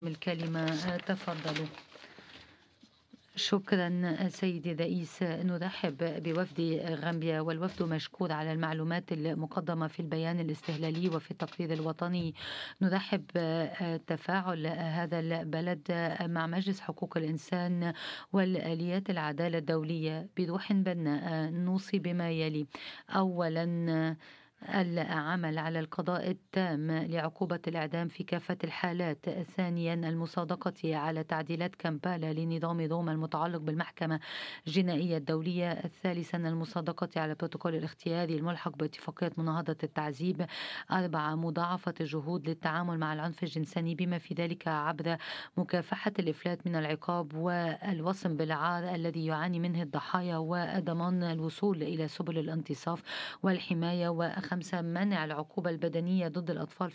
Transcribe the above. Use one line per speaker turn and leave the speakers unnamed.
الكلمة. تفضلوا. شكرا سيدي الرئيس. نرحب بوفد غامبيا، والوفد مشكور على المعلومات المقدمة في البيان الاستهلالي وفي التقرير الوطني. نرحب تفاعل هذا البلد مع مجلس حقوق الإنسان والآليات العدالة الدولية بروح بناءة. نوصي بما يلي: أولا، العمل على القضاء التام لعقوبة الإعدام في كافة الحالات. ثانيا، المصادقة على تعديلات كامبالا لنظام روما المتعلق بالمحكمة الجنائية الدولية. ثالثا، المصادقة على البروتوكول الاختياري الملحق باتفاقية مناهضة التعذيب. أربعة، مضاعفة الجهود للتعامل مع العنف الجنسي بما في ذلك عبر مكافحة الإفلات من العقاب والوصم بالعار الذي يعاني منه الضحايا، وضمان الوصول إلى سبل الانتصاف والحماية. وخمسة، منع العقوبة البدنية ضد الأطفال